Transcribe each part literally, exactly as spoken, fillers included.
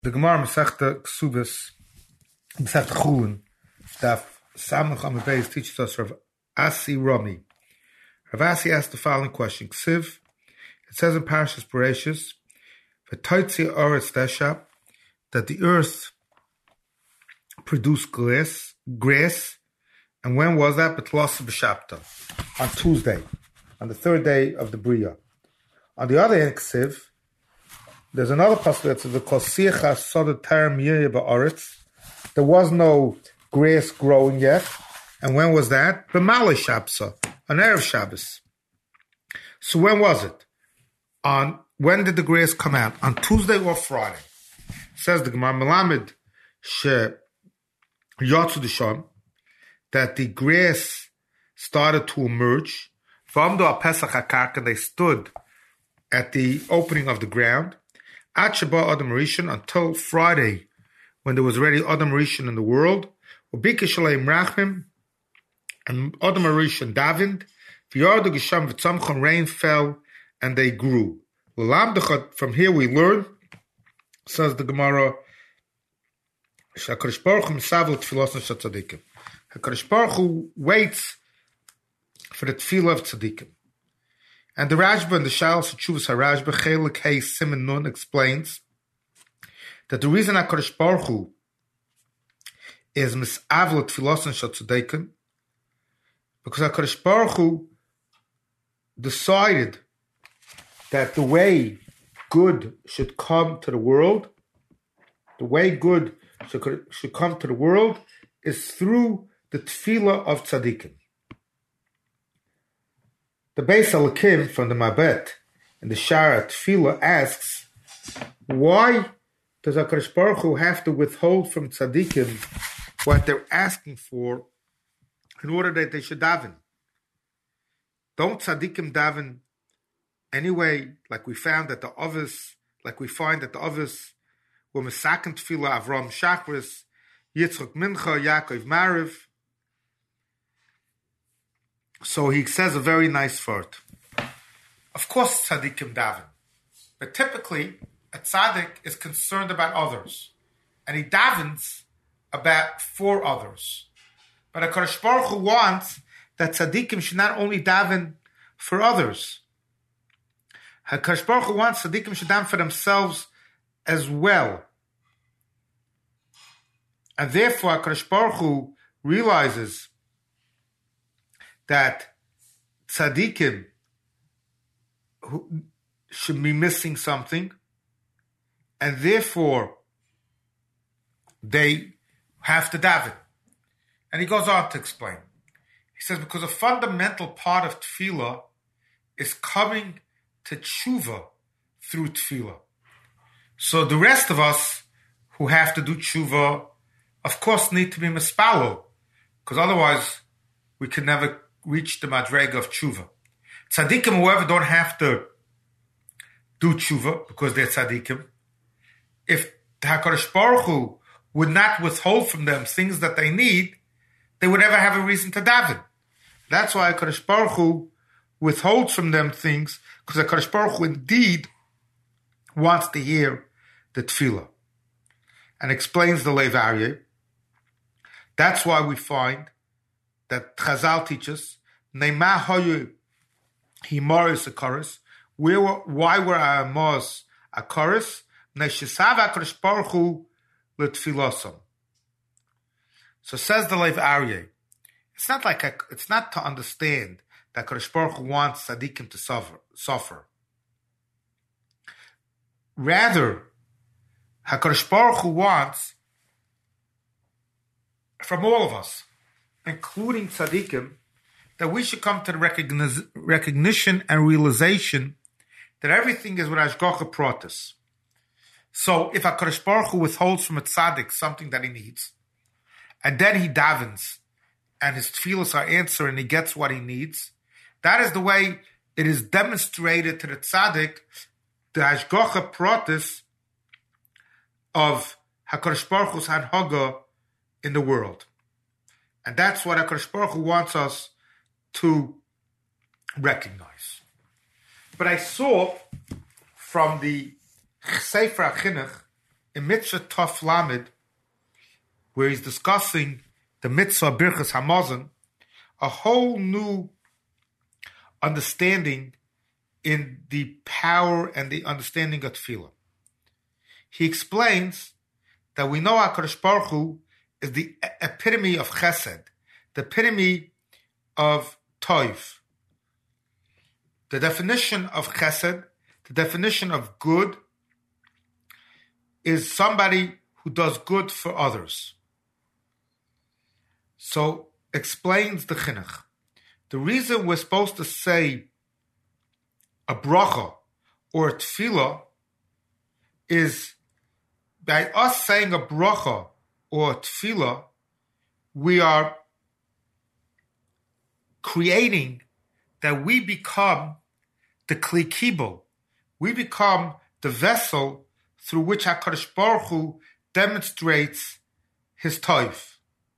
The Gemara Masechta Ksubis, Masechta Chulin, Daf Samach Amud Beis teaches us Rav Asi Rami. Rav Asi asked the following question: Ksiv, it says in Parashas Bereshis, "V'toitzi Oretz Deshap," that the earth produced grass, grass, and when was that? B'tlos b'Shabta, on Tuesday, on the third day of the Bria. On the other hand, Ksiv, there's another pasuk that says, "Kosicha soda terem ba'aretz." There was no grass growing yet, and when was that? B'malei Shabsa, on Erev Shabbos. So when was it? On when did the grass come out? On Tuesday or Friday? Says the Gemara Melamed she Yotzu Dishon, that the grass started to emerge from the Pesach HaKarka. They stood at the opening of the ground. At Shabbat Adam Rishon, until Friday, when there was already Adam Rishon in the world, Ubika Shalem Rachmim, and Adam Rishon davened, V'yardu Gesham V'tzamchon, rain fell, and they grew. From here we learn, says the Gemara, HaKadosh Baruch Hu Misavel Tfilos Tzadikim. HaKadosh Baruch Hu waits for the Tfilah of Tzadikim. And the Rashba and the Shalos Chuvas HaRashba Chelik Hey Simon Nun explains that the reason HaKadosh Baruch Hu is Misavlet Tfilosan Shal Tzadikim, because HaKadosh Baruch Hu decided that the way good should come to the world, the way good should, should come to the world is through the Tfilah of Tzadikim. The Beis Halakim from the Mabet in the Shara Tefillah asks, why does HaKadosh Baruch Hu have to withhold from tzaddikim what they're asking for in order that they should daven? Don't tzaddikim daven anyway, like we found that the Ovis, like we find that the Ovis were Mesaken Tefillah, Avram Shachris, Yitzchak Mincha, Yaakov Mariv. So he says a very nice word. Of course, tzaddikim daven, but typically a tzaddik is concerned about others, and he davens about for others. But HaKadosh Baruch Hu wants that tzaddikim should not only daven for others. HaKadosh Baruch Hu wants tzaddikim should daven for themselves as well, and therefore HaKadosh Baruch Hu realizes that tzaddikim who should be missing something, and therefore they have to daven. And he goes on to explain. He says, because a fundamental part of tefillah is coming to tshuva through tefillah. So the rest of us who have to do tshuva, of course, need to be mispalo, because otherwise we can never reach the madrega of tshuva. Tzaddikim, however, don't have to do tshuva because they're tzaddikim. If the HaKadosh Baruch Hu would not withhold from them things that they need, they would never have a reason to daven. That's why HaKadosh Baruch Hu withholds from them things, because HaKadosh Baruch Hu indeed wants to hear the tefillah. And explains the Lev Aryeh. That's why we find that Chazal teaches, Ne'ma hoyu himoris akaris. Where, why were our mos akaris? Ne'shisav HaKadosh Baruch Hu l'tfilosam. So says the Lev Aryeh, it's not like a, it's not to understand that HaKadosh Baruch Hu wants tzaddikim to suffer. suffer. Rather, HaKadosh Baruch Hu wants from all of us, including tzaddikim, that we should come to the recogniz- recognition and realization that everything is with Hashgacha Pratis. So if HaKadosh Baruch Hu withholds from a tzaddik something that he needs, and then he davens, and his tefillos are answered, and he gets what he needs, that is the way it is demonstrated to the tzaddik, the Hashgacha Pratis of HaKadosh Baruch Hu's Hanhaga in the world. And that's what HaKadosh Baruch Hu wants us to recognize. But I saw from the Sefer HaChinuch in Mitzvah Tov Lamed, where he's discussing the Mitzvah Birchas Hamazon, a whole new understanding in the power and the understanding of Tefillah. He explains that we know HaKadosh Baruch Hu is the epitome of Chesed, the epitome of Toiv. The definition of Chesed, the definition of good, is somebody who does good for others. So, explains the Chinuch. The reason we're supposed to say a bracha or a tefillah is by us saying a bracha or a tefillah, we are creating that we become the kli kibul. We become the vessel through which HaKadosh Baruch Hu demonstrates his toiv.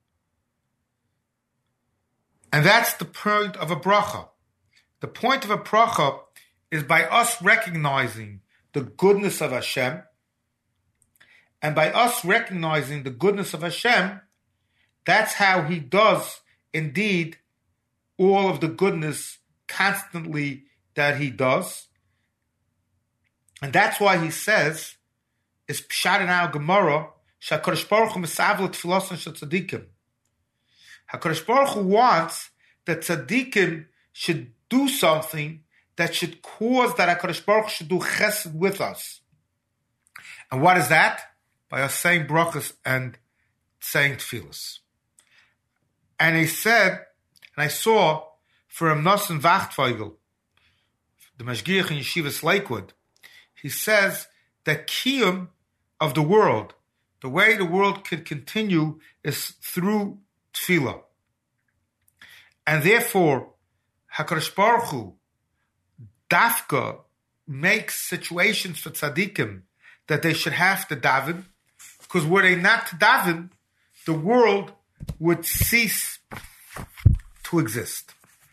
And that's the point of a bracha. The point of a bracha is by us recognizing the goodness of Hashem, and by us recognizing the goodness of Hashem, that's how he does indeed all of the goodness constantly that he does. And that's why he says, is Pshat in our Gemara, HaKadosh Baruch Hu misavlet tfilos shel tzaddikim. HaKadosh Baruch Hu wants that tzaddikim should do something that should cause that HaKadosh Baruch Hu should do chesed with us. And what is that? By us saying brachas and saying tefillas. And he said, and I saw for Reb Nosson Wachtfeigel, the Mashgiach in Yeshivas Lakewood, he says that kiyum of the world, the way the world could continue is through tefillah. And therefore, HaKadosh Baruch Hu dafka makes situations for tzaddikim that they should have to daven, because were they not to daven, the world would cease to exist.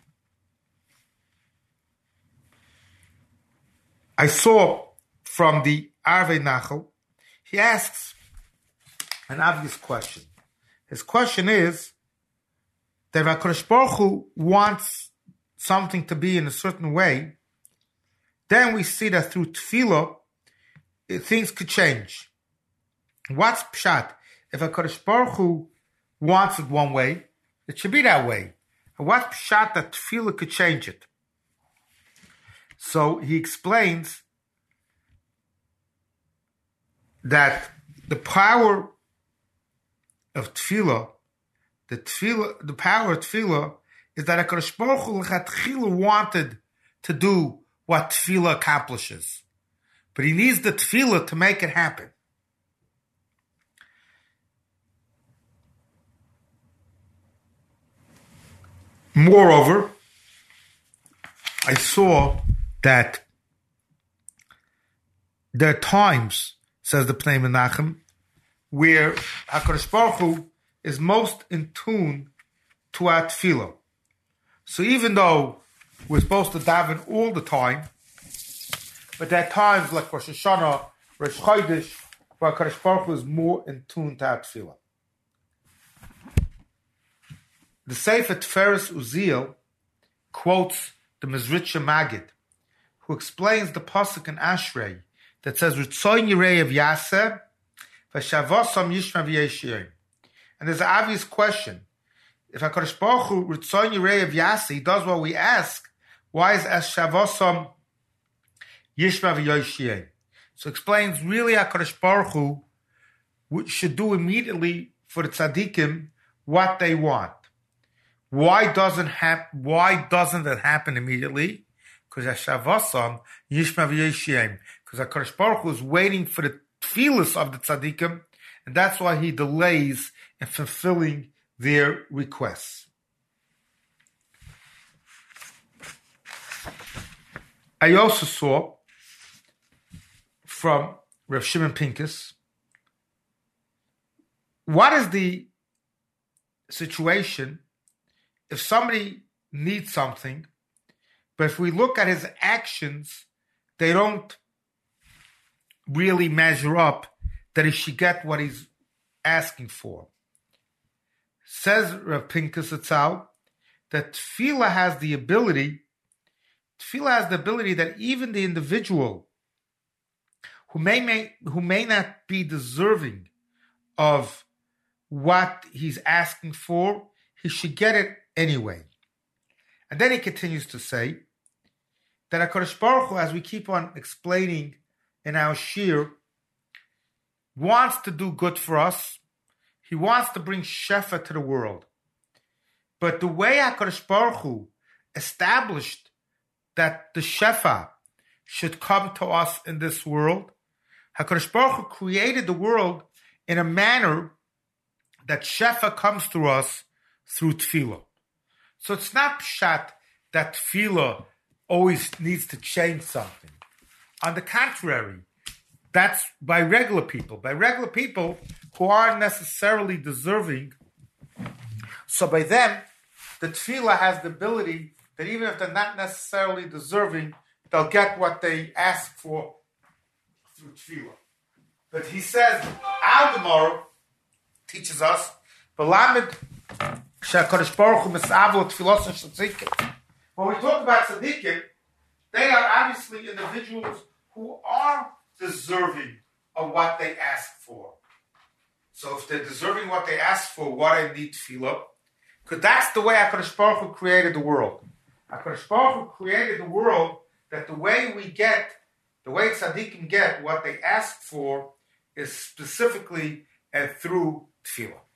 I saw from the Arvei Nachal, he asks an obvious question. His question is that if HaKadosh Baruch Hu wants something to be in a certain way, then we see that through tefillah, things could change. What's pshat? If HaKadosh Baruch Hu wants it one way, it should be that way. And what's pshat that tefillah could change it? So he explains that the power of tefillah, the tefillah, the power of tefillah is that HaKadosh Baruch Hu l'chatchila wanted to do what tefillah accomplishes. But he needs the tefillah to make it happen. Moreover, I saw that there are times, says the Pnei Menachem, where HaKadosh Baruch Hu is most in tune to our tefillah. So even though we're supposed to daven all the time, but there are times like Rosh Hashanah, Rosh Chodesh, where HaKadosh Baruch Hu is more in tune to our tefillah. The Sefer Tiferes Uziel quotes the Mezritcher Maggid, who explains the pasuk in Ashrei that says, "Ritzoyin Yirei of Yaseh, v'shavosam Yishma v'yeshiyim." And there's an obvious question: if HaKadosh Baruch Hu Ritzoyin Yirei of Yaseh, he does what we ask, why is as shavosam Yishma v'yeshiyim? So it explains really HaKadosh Baruch Hu should do immediately for the tzaddikim what they want. Why doesn't hap- Why doesn't it happen immediately? Because Hashavasam Yishma v'yeshiyim. Because HaKadosh Baruch Hu is waiting for the tefillas of the tzaddikim, and that's why he delays in fulfilling their requests. I also saw from Rav Shimon Pincus, what is the situation if somebody needs something, but if we look at his actions, they don't really measure up that he should get what he's asking for. Says Rav Pinkus Atzal that tefillah has the ability, tefillah has the ability that even the individual who may, may who may not be deserving of what he's asking for, he should get it anyway. And then he continues to say that HaKadosh Baruch Hu, as we keep on explaining in our shir, wants to do good for us. He wants to bring shefa to the world. But the way HaKadosh Baruch Hu established that the shefa should come to us in this world, HaKadosh Baruch Hu created the world in a manner that shefa comes through us through tefillah. So it's not pshat that tefillah always needs to change something. On the contrary, that's by regular people, by regular people who aren't necessarily deserving. So by them, the tefillah has the ability that even if they're not necessarily deserving, they'll get what they ask for through tefillah. But he says, Al Gemara teaches us, B'lamed she'HaKadosh Baruch Hu mis'avlo tefillos tzadikim. When we talk about tzadikim, they are obviously individuals who are deserving of what they ask for. So if they're deserving what they ask for, why they need tefillah? Because that's the way HaKadosh Baruch Hu created the world. HaKadosh Baruch Hu created the world that the way we get, the way tzaddikim get what they ask for is specifically and through tefillah.